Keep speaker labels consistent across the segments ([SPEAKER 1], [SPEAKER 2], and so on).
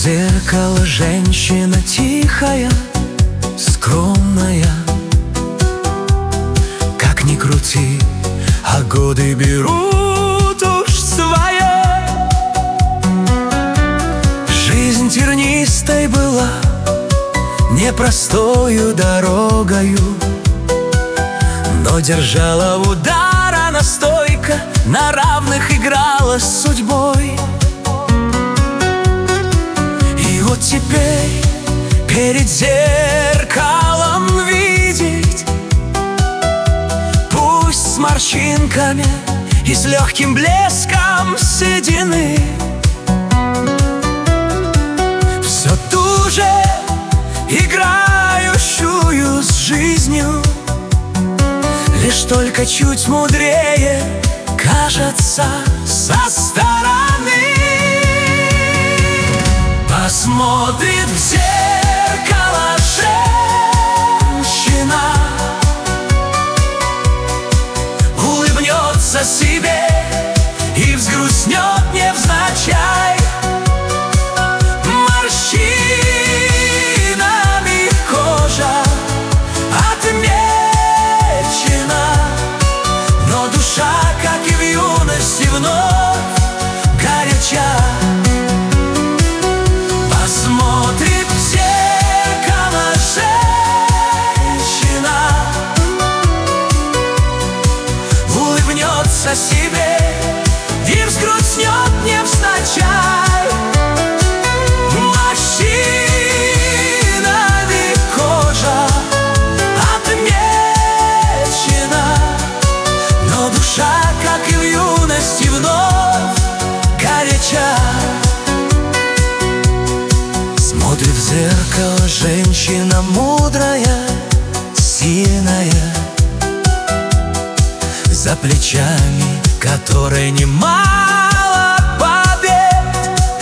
[SPEAKER 1] зеркало женщина тихая, скромная. Как ни крути, а годы берут уж свое. Жизнь тернистой была, непростою дорогою, но держала удар она стойко, на равных играла с судьбой. И вот теперь перед зеркалом видеть, пусть с морщинками и с легким блеском седины, все ту же играющую с жизнью, лишь только чуть мудрее кажется со стороны. Посмотрит в зеркало женщина, улыбнется себе и взгрустнет невзначай. Морщинами кожа отмечена, но душа, как и в юности, вновь горяча. Посмотрит в зеркало женщина, улыбнется себе и взгрустнет невзначай. Морщинами кожа отмечена, но душа, как и в юности, вновь горяча. Смотрит в зеркало женщина мудрая, сильная, за плечами которой немало побед.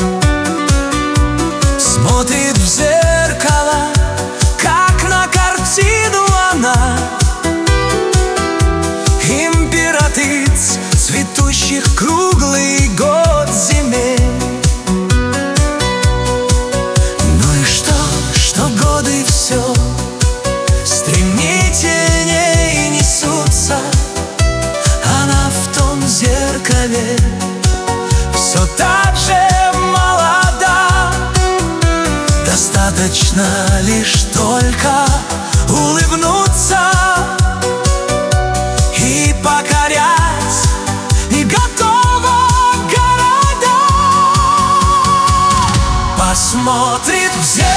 [SPEAKER 1] Смотрит в зеркало, как на картину она, императриц, цветущих круглый год земель. Годы все стремительней несутся, она в том зеркале все так же молода. Достаточно лишь только улыбнуться и покорять, и готова города. Посмотрит в зеркало